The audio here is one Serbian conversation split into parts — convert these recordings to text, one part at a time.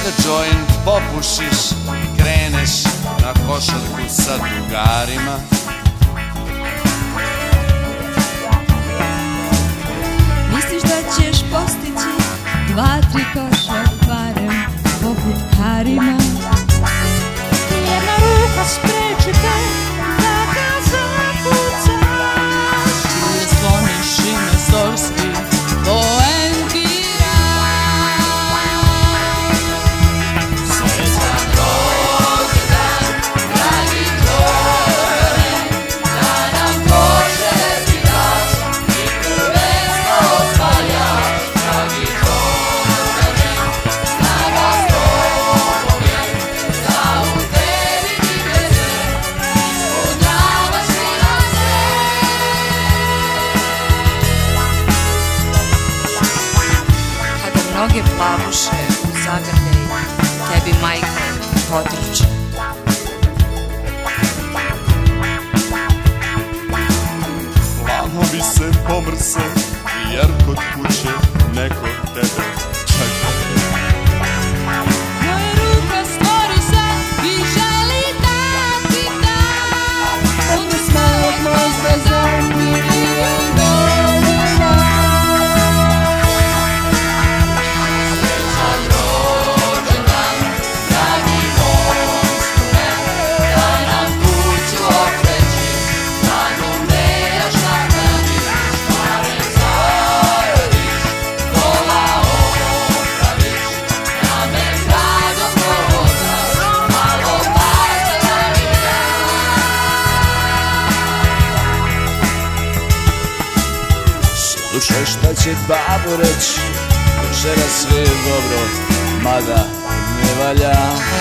kada joint popušiš i kreneš na košarku sa drugarima. Misliš da ćeš postići 2-3 koša barem poput Karima? Jedna ruka spreči te da ga zapucaš. Ti je sloniš i mestorski poentiraš. Srećan rođendan, dragi Đorđe, da nam poželjaš i prvenstvo osvajaš. Dragi Đorđe, snaga s tobom je, da u tebi vide se, ispunjavaš mi nam sve. Kada mnoge plavuše u zagrljaj tebi majka potrče. Planovi se pomrse jer kod kuće neko tebe čeka. Moja ruka stvori se i želi da ti da. Onda smajak možda za milion godina. Srećan rođendan, dragi monstrume, da nam kuću okrećiš, da numejaš nahraniš, barem zaradiš, kola opraviš, kamen gradom provozaš, malo pazda da mi Slušaj šta će babo reć, večera sve je dobro, mada ne valja.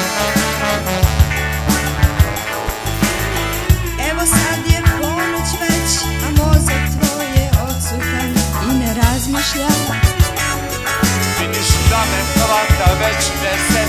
Evo sad je ponoć već, a mozak tvoj je odsutan i ne razmišlja. Vidiš da me hvata već 10